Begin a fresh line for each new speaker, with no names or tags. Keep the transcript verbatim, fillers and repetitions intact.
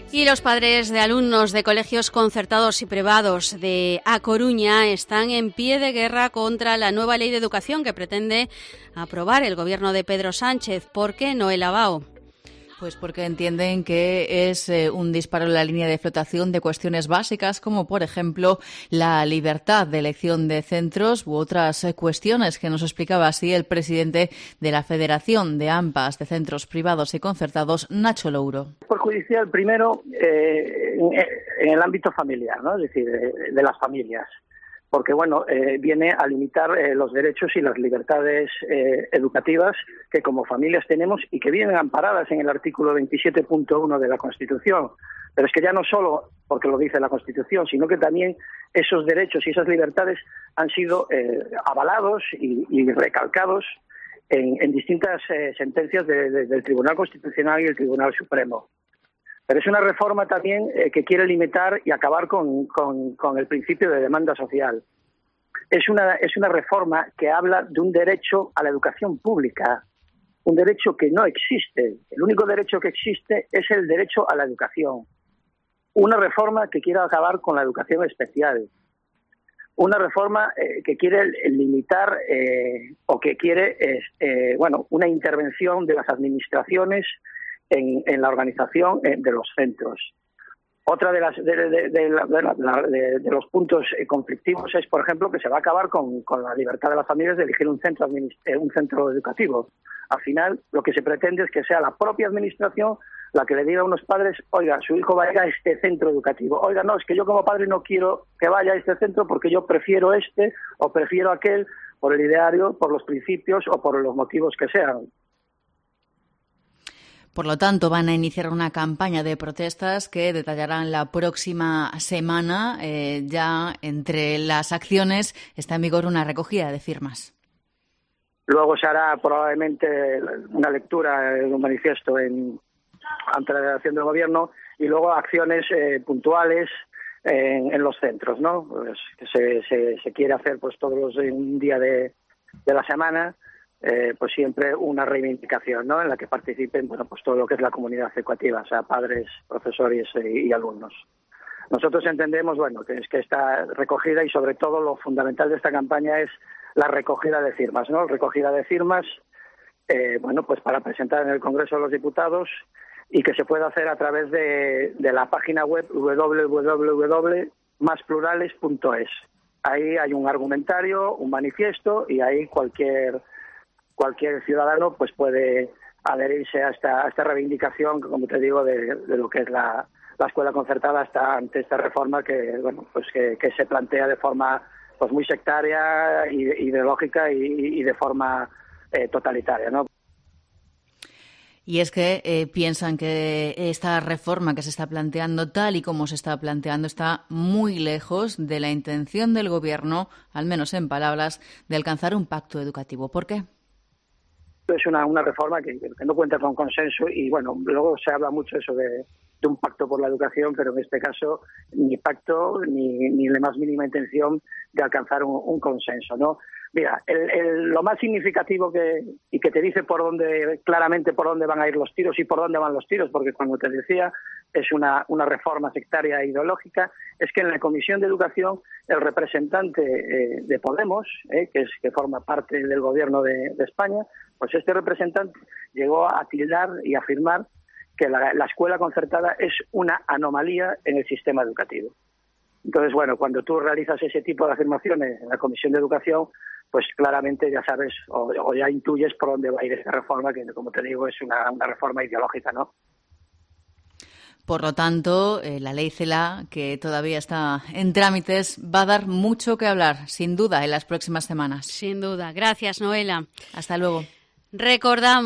Y los padres de alumnos de colegios concertados y privados de A Coruña están en pie de guerra contra la nueva ley de educación que pretende aprobar el gobierno de Pedro Sánchez. ¿Por qué, Noela Bao?
Pues porque entienden que es eh, un disparo en la línea de flotación de cuestiones básicas como, por ejemplo, la libertad de elección de centros u otras eh, cuestiones que nos explicaba así el presidente de la Federación de AMPAs de Centros Privados y Concertados, Nacho Louro.
Perjudicial primero eh, en, en el ámbito familiar, ¿no? Es decir, de, de las familias. Porque, bueno, eh, viene a limitar eh, los derechos y las libertades eh, educativas que como familias tenemos y que vienen amparadas en el artículo veintisiete punto uno de la Constitución. Pero es que ya no solo porque lo dice la Constitución, sino que también esos derechos y esas libertades han sido eh, avalados y, y recalcados en, en distintas eh, sentencias de, de, del Tribunal Constitucional y el Tribunal Supremo. Pero es una reforma también eh, que quiere limitar y acabar con, con, con el principio de demanda social. Es una, es una reforma que habla de un derecho a la educación pública, un derecho que no existe. El único derecho que existe es el derecho a la educación. Una reforma que quiere acabar con la educación especial. Una reforma eh, que quiere limitar eh, o que quiere, eh, eh, bueno, una intervención de las administraciones En, en la organización eh, de los centros. Otra de, las, de, de, de, de, de, de los puntos eh, conflictivos es, por ejemplo, que se va a acabar con, con la libertad de las familias de elegir un centro, eh, un centro educativo. Al final, lo que se pretende es que sea la propia administración la que le diga a unos padres, oiga, su hijo va a ir a este centro educativo. Oiga, no, es que yo como padre no quiero que vaya a este centro porque yo prefiero este o prefiero aquel por el ideario, por los principios o por los motivos que sean.
Por lo tanto, van a iniciar una campaña de protestas que detallarán la próxima semana. Eh, ya entre las acciones está en vigor una recogida de firmas.
Luego se hará probablemente una lectura de un manifiesto en, ante la delegación del Gobierno y luego acciones eh, puntuales en, en los centros, ¿no? Pues se, se, se quiere hacer pues todos los en un día de, de la semana. Eh, pues siempre una reivindicación, ¿no? En la que participen, bueno, pues todo lo que es la comunidad educativa, o sea, padres, profesores y, y alumnos. Nosotros entendemos, bueno, que es que esta recogida y sobre todo lo fundamental de esta campaña es la recogida de firmas, ¿no? Recogida de firmas, eh, bueno, pues para presentar en el Congreso de los Diputados y que se pueda hacer a través de, de la página web doble u doble u doble u doble u punto más plurales punto es. Ahí hay un argumentario, un manifiesto y ahí cualquier cualquier ciudadano pues puede adherirse a esta, a esta reivindicación, como te digo, de, de lo que es la, la escuela concertada hasta ante esta reforma que bueno pues que, que se plantea de forma pues muy sectaria, ideológica y, y de forma eh, totalitaria, ¿no?
Y es que eh, piensan que esta reforma que se está planteando, tal y como se está planteando, está muy lejos de la intención del Gobierno, al menos en palabras, de alcanzar un pacto educativo. ¿Por qué?
Es una, una reforma que, que no cuenta con consenso y, bueno, luego se habla mucho eso de, de un pacto por la educación, pero en este caso ni pacto ni, ni la más mínima intención de alcanzar un, un consenso, ¿no? Mira, el, el, lo más significativo que y que te dice por dónde, claramente por dónde van a ir los tiros y por dónde van los tiros, porque como te decía, es una, una reforma sectaria e ideológica, es que en la Comisión de Educación el representante eh, de Podemos, eh, que es que forma parte del Gobierno de, de España, pues este representante llegó a tildar y a afirmar que la, la escuela concertada es una anomalía en el sistema educativo. Entonces, bueno, cuando tú realizas ese tipo de afirmaciones en la Comisión de Educación, pues claramente ya sabes o, o ya intuyes por dónde va a ir esta reforma, que como te digo es una, una reforma ideológica, ¿no?
Por lo tanto, eh, la ley CELA, que todavía está en trámites, va a dar mucho que hablar, sin duda, en las próximas semanas.
Sin duda. Gracias, Noela.
Hasta luego.
Recordamos